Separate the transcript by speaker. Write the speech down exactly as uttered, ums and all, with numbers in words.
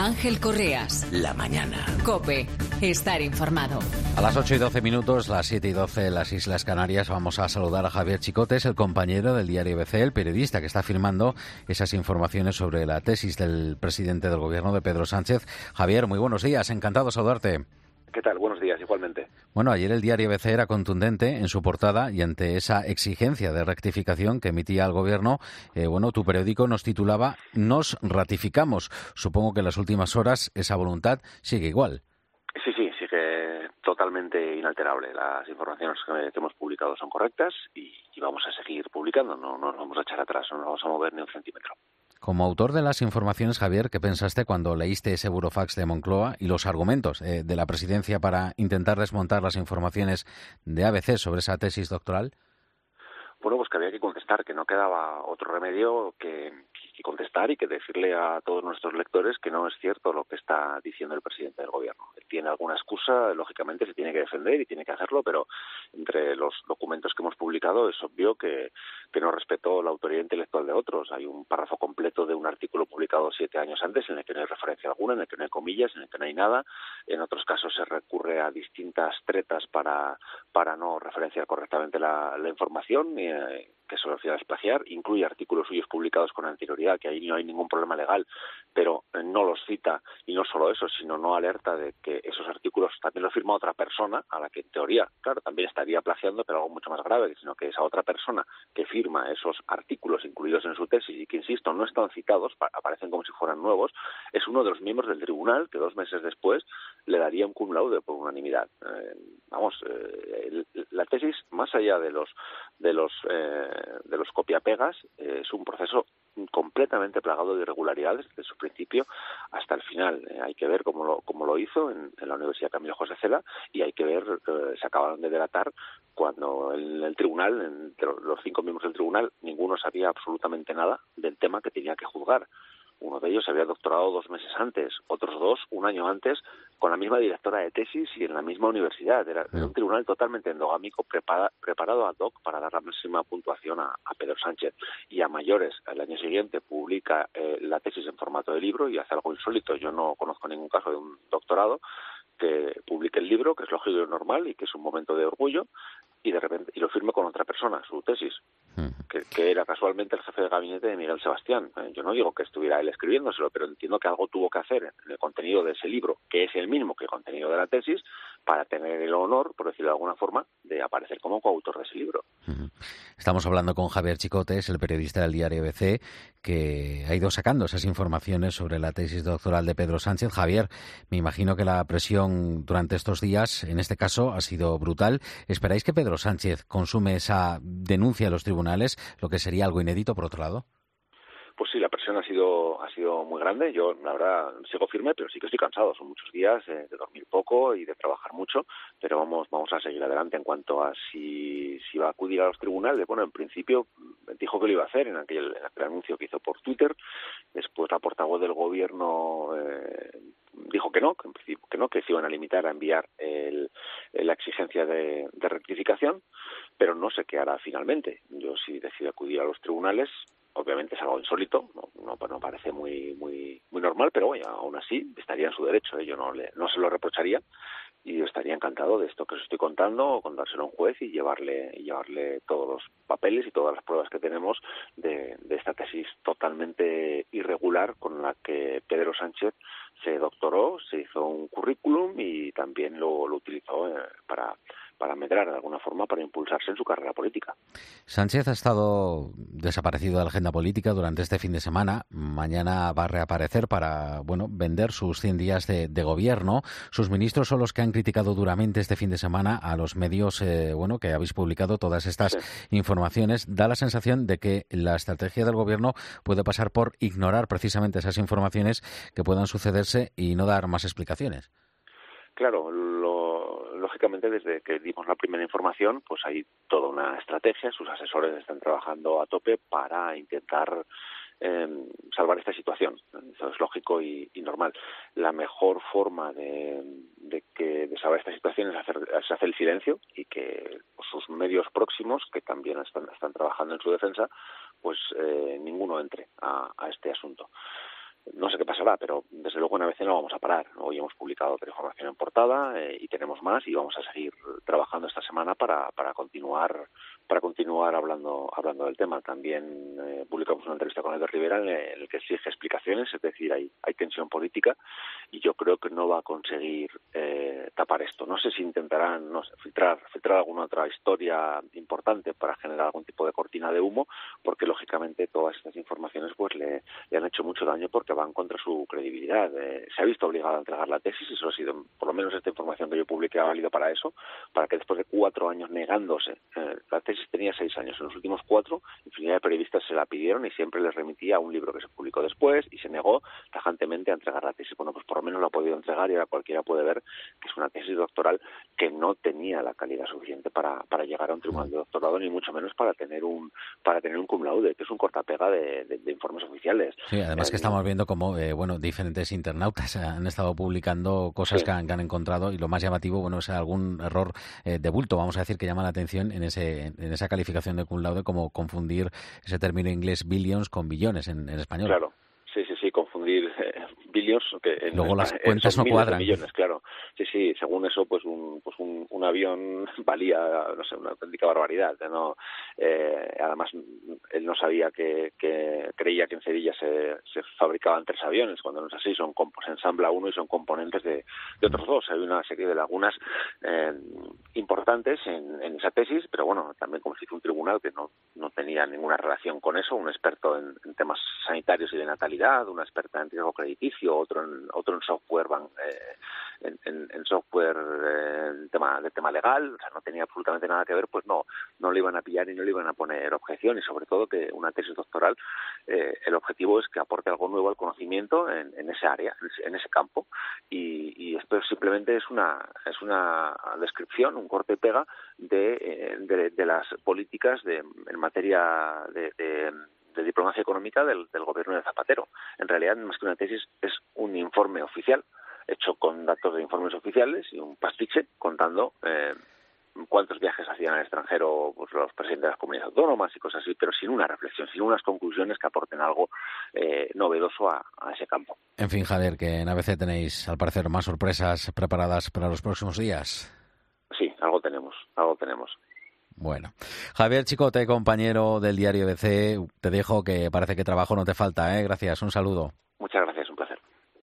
Speaker 1: Ángel Correas.
Speaker 2: La mañana.
Speaker 1: COPE. Estar informado.
Speaker 3: A las ocho y doce minutos, las siete y doce en las Islas Canarias, vamos a saludar a Javier Chicotes, el compañero del diario A B C, el periodista que está firmando esas informaciones sobre la tesis del presidente del gobierno, de Pedro Sánchez. Javier, muy buenos días, encantado de saludarte.
Speaker 4: ¿Qué tal? Buenos días, igualmente.
Speaker 3: Bueno, ayer el diario A B C era contundente en su portada y ante esa exigencia de rectificación que emitía el gobierno, eh, bueno, tu periódico nos titulaba "Nos ratificamos". Supongo que en las últimas horas esa voluntad sigue igual.
Speaker 4: Sí, sí, sigue totalmente inalterable. Las informaciones que, que hemos publicado son correctas y, y vamos a seguir publicando. No, no nos vamos a echar atrás, no nos vamos a mover ni un centímetro.
Speaker 3: Como autor de las informaciones, Javier, ¿qué pensaste cuando leíste ese burofax de Moncloa y los argumentos eh, de la presidencia para intentar desmontar las informaciones de A B C sobre esa tesis doctoral?
Speaker 4: Bueno, pues que había que contestar, que no quedaba otro remedio que, que contestar y que decirle a todos nuestros lectores que no es cierto lo que está diciendo el presidente del gobierno. Él tiene alguna excusa, lógicamente se tiene que defender y tiene que hacerlo, pero entre los documentos que hemos publicado es obvio que, que no respetó la autoridad intelectual de otros. Hay un párrafo completo de un artículo publicado siete años antes en el que no hay referencia alguna, en el que no hay comillas, en el que no hay nada. En otros casos se recurre a distintas tretas para, para no referenciar correctamente la, la información, y, que se lo hacía desplagiar. Incluye artículos suyos publicados con anterioridad, que ahí no hay ningún problema legal, pero no los cita, y no solo eso, sino no alerta de que esos artículos también los firma otra persona, a la que en teoría, claro, también estaría plagiando, pero algo mucho más grave, sino que esa otra persona que firma esos artículos incluidos en su tesis y que, insisto, no están citados, aparecen como si fueran nuevos, es uno de los miembros del tribunal que dos meses después le daría un cum laude por unanimidad. Eh, vamos, eh, la tesis, más allá de los de los eh, de los copiapegas, eh, es un proceso completamente plagado de irregularidades desde su principio hasta el final. Eh, hay que ver cómo lo, cómo lo hizo en, en la Universidad Camilo José Cela, y hay que ver, eh, se acabaron de delatar cuando en el tribunal, entre los cinco miembros del tribunal, ninguno sabía absolutamente nada del tema que tenía que juzgar. Uno de ellos se había doctorado dos meses antes, otros dos un año antes, con la misma directora de tesis y en la misma universidad. Era, era un tribunal totalmente endogámico, prepara, preparado ad hoc para dar la máxima puntuación a, a Pedro Sánchez. Y a mayores, el año siguiente publica eh, la tesis en formato de libro y hace algo insólito. Yo no conozco ningún caso de un doctorado que publique el libro, que es lógico y normal y que es un momento de orgullo, y de repente y lo firme con otra persona, su tesis, que, que era casualmente el jefe de gabinete de Miguel Sebastián. Eh, yo no digo que estuviera él escribiéndoselo, pero entiendo que algo tuvo que hacer en el contenido de ese libro, que es el mismo que el contenido de la tesis, para tener el honor, por decirlo de alguna forma, de aparecer como coautor de ese libro.
Speaker 3: Estamos hablando con Javier Chicotes, el periodista del diario A B C, que ha ido sacando esas informaciones sobre la tesis doctoral de Pedro Sánchez. Javier, me imagino que la presión durante estos días, en este caso, ha sido brutal. ¿Esperáis que Pedro Sánchez consume esa denuncia a los tribunales, lo que sería algo inédito, por otro lado?
Speaker 4: Pues sí, la presión ha sido ha sido muy grande. Yo, la verdad, sigo firme, pero sí que estoy cansado. Son muchos días eh, de dormir poco y de trabajar mucho, pero vamos vamos a seguir adelante. En cuanto a si, si va a acudir a los tribunales, bueno, en principio dijo que lo iba a hacer en aquel, en aquel anuncio que hizo por Twitter. Después la portavoz del gobierno eh, dijo que no, que en principio que no, que se iban a limitar a enviar el, la exigencia de, de rectificación, pero no sé qué hará finalmente. Yo, si decide acudir a los tribunales, obviamente es algo insólito, no, no, no parece muy muy muy normal, pero bueno, aún así estaría en su derecho, ¿eh? Yo no le no se lo reprocharía y yo estaría encantado de esto que os estoy contando, contárselo a un juez y llevarle y llevarle todos los papeles y todas las pruebas que tenemos de, de esta tesis totalmente irregular con la que Pedro Sánchez se doctoró, se hizo un currículum y también lo, lo utilizó eh, para para medrar de alguna forma, para impulsarse en su carrera política.
Speaker 3: Sánchez ha estado desaparecido de la agenda política durante este fin de semana. Mañana va a reaparecer para, bueno, vender sus cien días de, de gobierno. Sus ministros son los que han criticado duramente este fin de semana a los medios, eh, bueno, que habéis publicado todas estas sí. informaciones. Da la sensación de que la estrategia del gobierno puede pasar por ignorar precisamente esas informaciones que puedan sucederse y no dar más explicaciones.
Speaker 4: Claro, lo, lógicamente desde que dimos la primera información, pues hay toda una estrategia, sus asesores están trabajando a tope para intentar eh, salvar esta situación. Eso es lógico y, y normal. La mejor forma de, de que de salvar esta situación es hacer, es hacer el silencio y que sus medios próximos, que también están, están trabajando en su defensa, pues eh, ninguno entre a, a este asunto. no sé qué pasará, pero desde luego en A B C no vamos a parar. Hoy hemos publicado otra información en portada eh, y tenemos más y vamos a seguir trabajando esta semana para, para continuar para continuar hablando hablando del tema. También eh, publicamos una entrevista con Albert Rivera en el que exige explicaciones, es decir, hay, hay tensión política y yo creo que no va a conseguir eh, tapar esto. No sé si intentarán no sé, filtrar, filtrar alguna otra historia importante para generar algún tipo de cortina de humo, porque lógicamente todas estas informaciones pues le, le han hecho mucho daño porque van contra su credibilidad. Eh, se ha visto obligado a entregar la tesis y eso ha sido, por lo menos esta información que yo publiqué ha valido para eso, para que después de cuatro años negándose, eh, la tesis tenía seis años, en los últimos cuatro infinidad de periodistas se la pidieron y siempre les remitía a un libro que se publicó después y se negó tajantemente a entregar la tesis. Bueno, pues por lo menos lo ha podido entregar y ahora cualquiera puede ver que es una tesis doctoral que no tenía la calidad suficiente para, para llegar a un tribunal de doctorado, ni mucho menos para tener un para tener un cum laude, que es un cortapega de, de, de informes oficiales.
Speaker 3: Sí, además eh, que estamos viendo como eh, bueno, diferentes internautas han estado publicando cosas sí. que, han, que han encontrado y lo más llamativo, bueno, es algún error eh, de bulto, vamos a decir, que llama la atención en ese en esa calificación de cum laude, como confundir ese término inglés billions con billones en, en español.
Speaker 4: Claro. Sí, sí, sí, confundir eh, billions, que en,
Speaker 3: luego las
Speaker 4: en,
Speaker 3: cuentas no cuadran.
Speaker 4: Millones, claro. Sí, sí, según eso, pues un pues un, un avión valía, no sé, una auténtica barbaridad. ¿No? Eh, además, él no sabía que, que creía que en Sevilla se, se fabricaban tres aviones, cuando no es así, son se ensambla uno y son componentes de, de otros dos. Hay una serie de lagunas eh, importantes en, en esa tesis, pero bueno, también como se hizo un tribunal que no, no tenía ninguna relación con eso, un experto en, en temas sanitarios y de natalidad, una experta en riesgo crediticio, otro en otro en software ban, eh, en, en, en software eh, en tema de tema legal, o sea, no tenía absolutamente nada que ver, pues no no le iban a pillar y no le iban a poner objeción, y sobre todo que una tesis doctoral eh, el objetivo es que aporte algo nuevo al conocimiento en, en ese área, en ese, en ese campo, y, y esto simplemente es una es una descripción, un corte y pega de de, de las políticas de en materia de, de de diplomacia económica del, del gobierno de Zapatero. En realidad, más que una tesis, es un informe oficial, hecho con datos de informes oficiales y un pastiche contando eh, cuántos viajes hacían al extranjero pues, los presidentes de las comunidades autónomas y cosas así, pero sin una reflexión, sin unas conclusiones que aporten algo eh, novedoso a, a ese campo.
Speaker 3: En fin, Javier, que en A B C tenéis, al parecer, más sorpresas preparadas para los próximos días.
Speaker 4: Sí, algo tenemos, algo tenemos.
Speaker 3: Bueno, Javier Chicote, compañero del diario A B C, te dejo, que parece que trabajo no te falta, ¿eh? Gracias, un saludo.